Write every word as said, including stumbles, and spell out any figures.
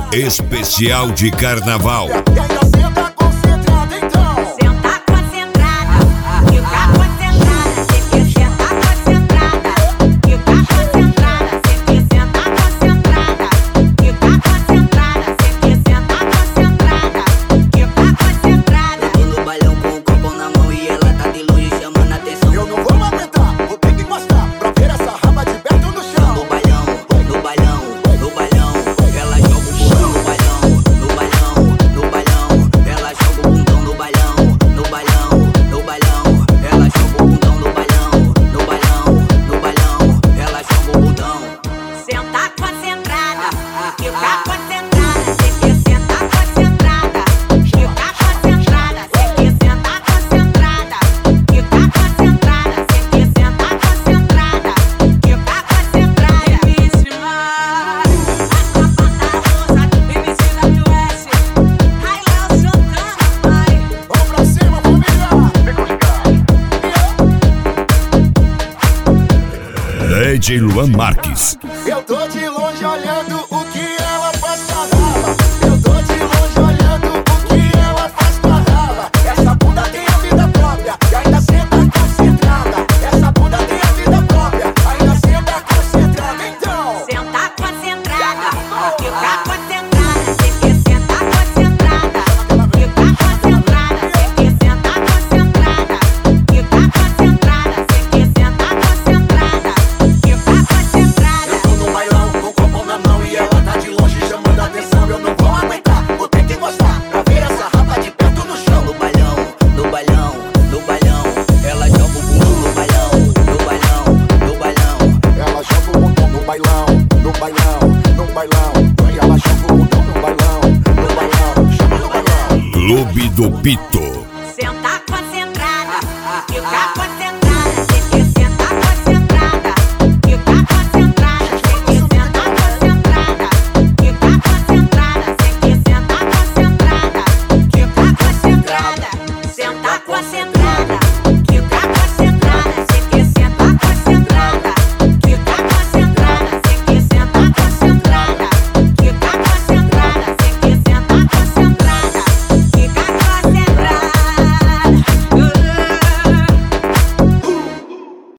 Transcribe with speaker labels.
Speaker 1: Especial de carnaval. D J Luan Marques.
Speaker 2: Eu tô de longe olhando o que ela faz com a raba. Eu tô de longe olhando o que ela faz com a raba. Essa bunda tem a vida própria e ainda senta concentrada. Essa bunda tem a vida própria, ainda senta concentrada. Então,
Speaker 3: senta concentrada, fica concentrada. Você quer sentar concentrada, fica concentrada. Você quer sentar concentrada, fica concentrada. Você quer sentar concentrada.
Speaker 2: Eu tô no bailão com o copo na mão e ela tá de longe chamando a atenção. Eu não vou aguentar, vou ter que mostrar pra ver essa raba de perto no chão.
Speaker 4: No bailão, no bailão, no bailão, ela joga o bumbum no bailão, no bailão, no bailão.
Speaker 2: Ela joga o bumbum no bailão, no bailão, no bailão. E ela joga o bumbum no bailão, no bailão, chama no bailão.
Speaker 1: Clube do Pito.